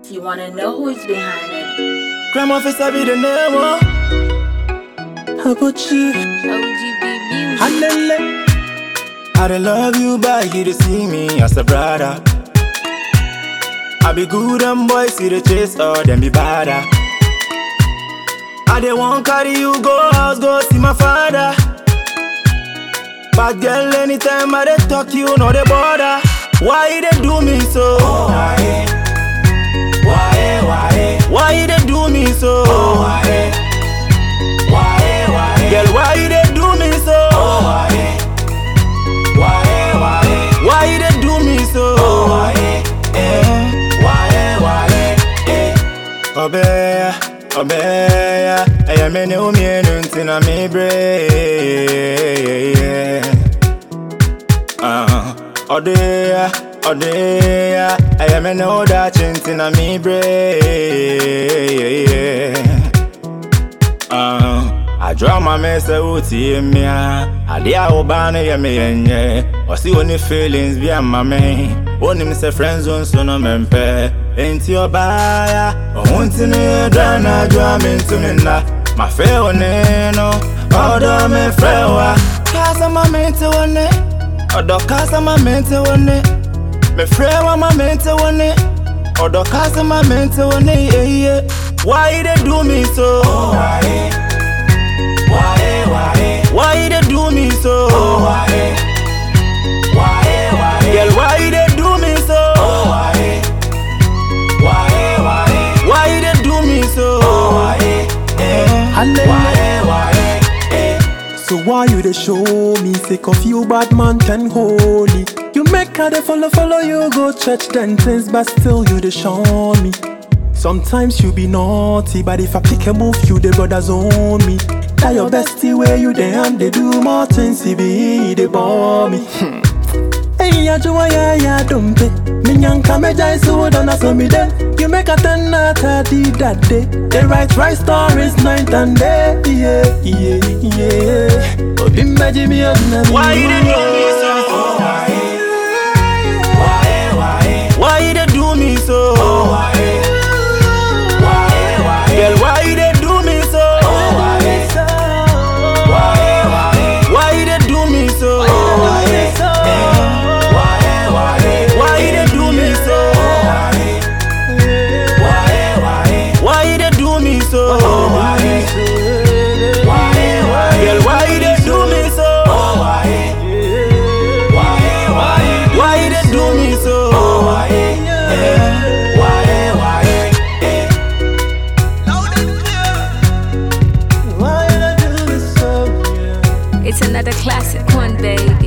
You wanna know who's behind it? Grandma officer be the name, oh. How about you? OGB Music. Hallelujah. I dey love you, but you dey see me as a brother. I be good and boys see the chase, or them be badder. I dey want carry you go house, go see my father. But girl, anytime I dey talk, you know the border. Why you dey do me so? Oh, why? Why you dey do me so? Oh, why? Girl, why you dey do me so? Oh, why? Why you dey do me so? Oh, why? Obeya, obeya, eya me ne umienu ntina mi bre. Odeya, odeya, eya me ne odachi ntina mi bre. I draw my mess out here, me. I dear Obana, ya me yenye. Or see only feelings be a mammy. Only Mr. Friends on son of mempe. Ain't your buyer? Or wanting a drana, drum into me now. My fair one, no. Order me frewa. Casa my mental one, or the casa my mental one. Me frewa my mental one, or the casa my mental one. Why they do me so? Why you dey do me so? Oh, why? Girl, why you dey do me so? Oh, why? Why you dey do me so? Oh, why? So why you dey show me? Sick of you, bad man can holy. You make her dey follow you go church then things, but still you dey show me. Sometimes you be naughty, but if I pick a move, you the brothers own me. That your bestie where you dey and they do more things, they bore me. Hey, ya joa ya dump it. Minyanka me jai so done so me then. You make a 10 out of that day. They write stories night and day. Yeah. Oh, bimba Jimmy, why you dey do me so? Oh, why you dey do me so? Oh, girl, why you dey do me so? Why you dey do me so? Why you dey do me so? Why you dey do me so? Girl, why you dey do me so? Why you dey do me so? It's another classic one, baby.